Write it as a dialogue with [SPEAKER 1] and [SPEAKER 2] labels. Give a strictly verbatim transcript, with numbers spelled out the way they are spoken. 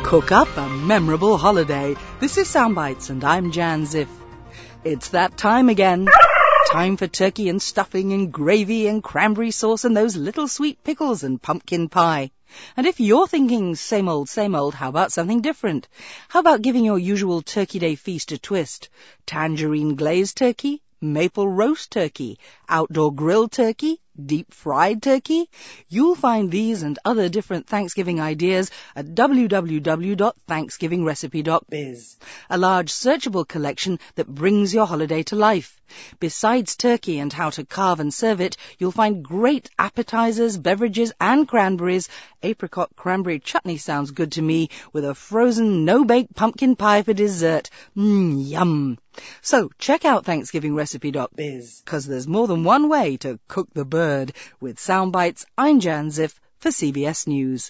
[SPEAKER 1] Cook up a memorable holiday. This is Soundbites and I'm Jan Ziff. It's that time again. Time for turkey and stuffing and gravy and cranberry sauce and those little sweet pickles and pumpkin pie. And if you're thinking same old, same old, how about something different? How about giving your usual Turkey Day feast a twist? Tangerine glazed turkey? Maple roast turkey? Outdoor grilled turkey? Deep fried turkey? You'll find these and other different Thanksgiving ideas at w w w dot thanksgiving recipe dot biz, a large searchable collection that brings your holiday to life. Besides turkey and how to carve and serve it, you'll find great appetizers, beverages and cranberries. Apricot cranberry chutney sounds good to me, with a frozen no-bake pumpkin pie for dessert. Mmm, yum. So check out thanksgiving recipe dot biz, because there's more than one way to cook the bird. With Soundbites, I'm Jan Ziff for C B S News.